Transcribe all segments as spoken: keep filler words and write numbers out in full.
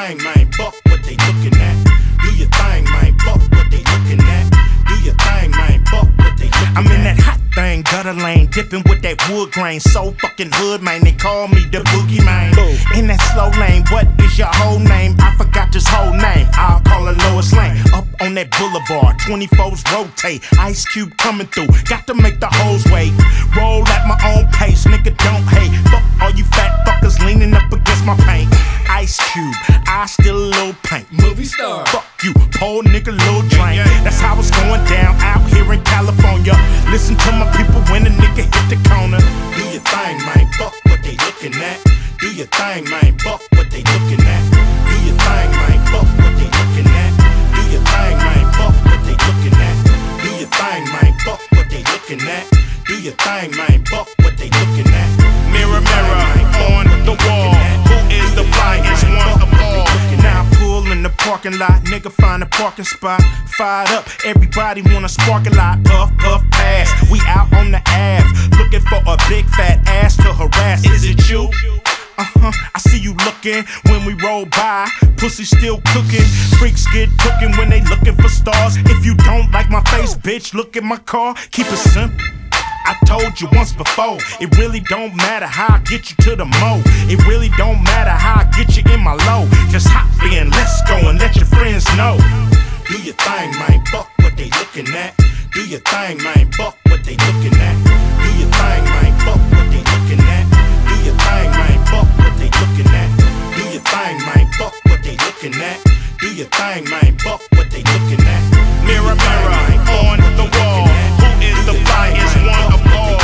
thing, man. Fuck what they looking at. Do your thing, man. Fuck what they looking at. Do your thing, man. Fuck what they looking at. I'm in that hot thing, gutter lane, dipping with that wood grain. So fucking hood, man. They call me the boogie man. In that slow lane, what is your whole name? I forgot his whole name. I'll call her Lois Lane. Up on that boulevard, twenty-fours rotate. Ice Cube coming through, got to make the hoes wait. Roll at my own pace, nigga don't hate. Fuck all you fat fuckers leaning up against my paint. Ice Cube, I still a little paint. Movie star. Fuck you, poor nigga, little drain. That's how it's going down out here in California. Listen to my people when a nigga hit the corner. Do your thing, man. Fuck what they looking at. Do your thing, man. Fuck what they looking at. Do your thing, man. Fuck what they looking at. Do your thing, man. Fuck what they looking at. Do your thing, man. Fuck what they looking at. Do your thing, man. Fuck what they looking at. Mirror, mirror on the wall. Who is the flyest one of all? Now I pull in the parking lot, nigga find a parking spot. Fired up, everybody wanna spark a lot. Puff, puff, pass. We out on the Ave, looking for a big fat ass to harass. Is it you? Uh-huh, I see you looking when we roll by. Pussy still cooking. Freaks get cooking when they looking for stars. If you don't like my face, bitch, look at my car. Keep it simple. I told you once before, it really don't matter how I get you to the mo. It really don't matter how I get you in my low. Just hop in, let's go and let your friends know. Do your thing, man, fuck what they looking at. Do your thing, man, fuck what they looking at. Do your thing, man, fuck what they looking at. Do your thing, man, fuck what they looking at. Do your thing, man, fuck what they looking at. Do your thing, man, fuck what they looking at. Mirror, mirror on the wall. Who is the flyest one of all?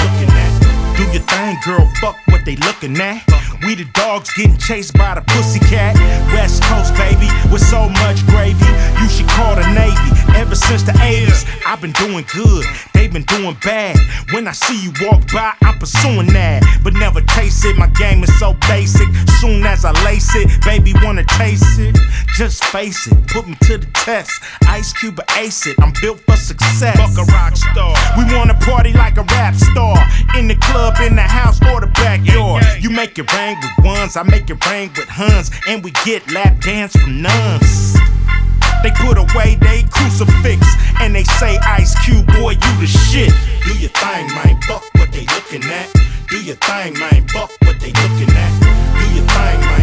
Do your thing, girl, fuck what they looking at. We the dogs getting chased by the pussycat. West Coast, baby, with so much gravy. You should call the Navy. Ever since the eighties, I've been doing good, they've been doing bad. When I see you walk by, I'm pursuing that. But never chase it, my game is so basic. Soon as I lace it, baby wanna taste it. Just face it, put me to the test. Ice Cube or ace it, I'm built for success. Fuck a rock star. We wanna party like a rap star. In the club, in the house, or the backyard. You make it rain with ones, I make it rain with huns. And we get lap dance from nuns. They put away they crucifix and they say, Ice Cube, boy, you the shit. Do your thing, man, fuck what they looking at. Do your thing, man, fuck what they looking at. Do your thing, man.